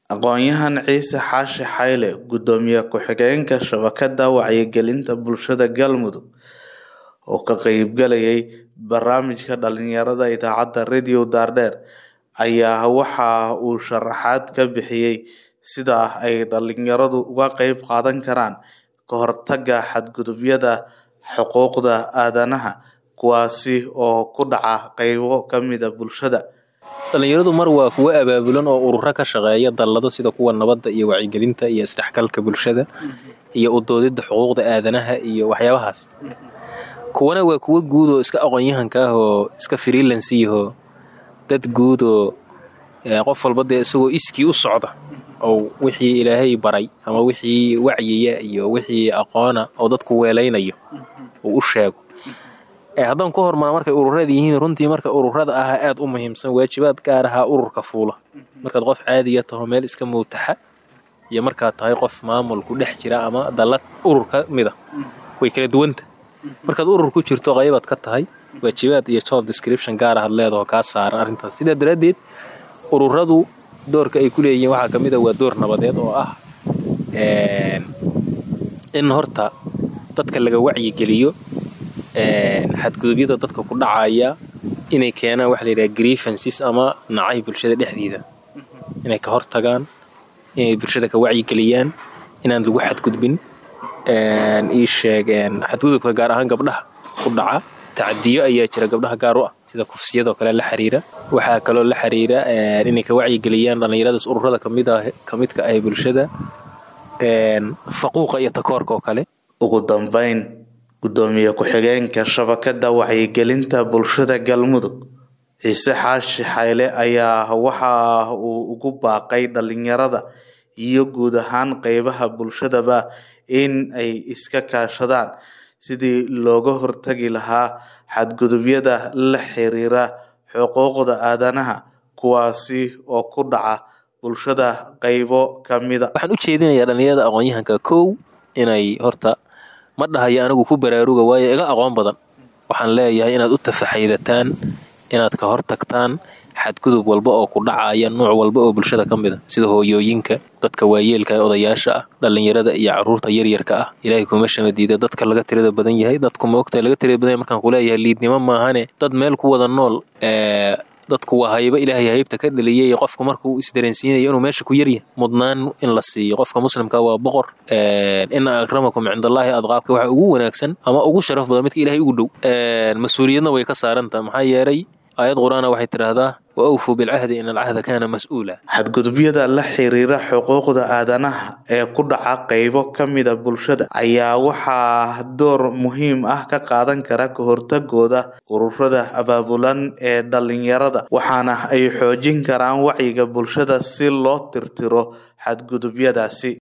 Aqoonyahan Ciise Xaashi Xayle, Gudoomiye ku-xigeenka Shabakadda Wacyigelinta Bulshada Galmudug, oo ka qaybgalayay barnaamijka dhalinyarada idaacadda Radio Daardheer, ayaa waxa uu sharaxaad ka bixiyay sida ay dhalinyaradu uga qayb qaadan karaan ka hortagga xadgudubyada xuquuqda aadanaha, kuwaasi oo ku dhaca qaybo ka mid ah bulshada. dhalinyaradu mar waa kuwa abaabulan oo ururo ka shaqeeya dallado sida kuwa nabadda iyo wacyigelinta iyo isdhexgalka bulshada iyo u doodidda xuquuqda aadanaha iyo waxyaabahaas. kuwana waa kuwa guud oo iska aqoonyahanka ah oo iska freelance iyo dad guud oo qof walba isagoo iskii u socda oo wixii Ilaahay baray ama wixii wacyiya iyo wixii aqoona oo dadku weelaynayo oo u sheego. haddaan ku hormar markay ururada yihiin runtii marka ururada ah aad u muhiimsan waajibaad gaar ah ururka fuula markaad qof caadi ah tahay meel iska muutaxa iyo markaad tahay qof maamul ku dhex jira ama dalad ururka mida way kala duwanta markaad urur ku jirto qaybaad ka tahay waajibaad iyo job description gaar ah leedahay ka saaran arintaas sida daraadeed ururadu doorka ay ku leeyihiin waxa kamid ah waa door nabadeed oo ah in horta dadka laga wacyi geliyo xadgudubyada dadka ku dhacaya inay keenaan wax la yiraahdo grievances ama nacay bulshada dhexdeeda inay ka hortagaan inay bulshada ka wacyi geliyaan inaan lagu xadgudbin sheegeen xadgudubka gaar ahaan gabdhaha ku dhaca tacadiyo ayaa jira gabdhaha gaar u ah sida kufsiyada kale la xiriira waxa kale oo la xiriira inay ka wacyi geliyaan dhalinyarada ururada kamidka ah bulshada faquuqa iyo takoorka kale. ugu dambeyn Gudoomiye ku-xigeenka Shabakadda Wacyigelinta Bulshada Galmudug, Ciise Xaashi Xayle ayaa waxa uu ugu baaqay dhalinyarada iyo guud ahaan qaybaha bulshadaba in ay iska kaashadaan sidii looga hortagi lahaa xadgudubyada la xiriira xuquuqda aadanaha kuwaasi oo ku dhaca bulshada qaybo kamid ah. waxaan u jeedinayaa dhalinyarada aqoonyahanka koow inay horta ma dhahayo anigu ku baraaruga waayo iga aqoon badan waxaan leeyahay inaad u tafaxiidataan inaad ka hortagtaan xadgudub walba oo ku dhacaya nooc walba oo bulshada kamid ah sida hooyooyinka dadka waayeelka ee odayaasha ah dhalinyarada iyo caruurta yaryarka ah Ilaahay kuma shamadiida dadka laga tirada badan yahay dadku ma ogtahay laga tirada badan markaan ku leeyahay liidnimo maahane dad meel ku wada nool dadku waa hayba Ilaahay haybta ka dhaliyay qofku markuu isdareensiinayo inuu meesha ku yaryahay mudnaan in la siiyo qofka muslimka waa boqor in akramakum indallahi adqaabka waxa ugu wanaagsan ama ugu sharaf badan midka Ilaahay ugu dhow mas'uuliyadna way ka saarantaa maxaa yeelay aayad quraana waxay tiraahdaa wa awfu bil ahdi in al ahda kana mas'uula. xadgudubyada la xiriira xuquuqda aadanaha ee ku dhaca qaybo kamid ah bulshada ayaa waxa door muhiim ah ka qaadan kara ka hortagooda ururada abaabulan ee dhalinyarada waxaana ay xoojin karaan wacyiga bulshada si loo tirtiro xadgudubyadaasi.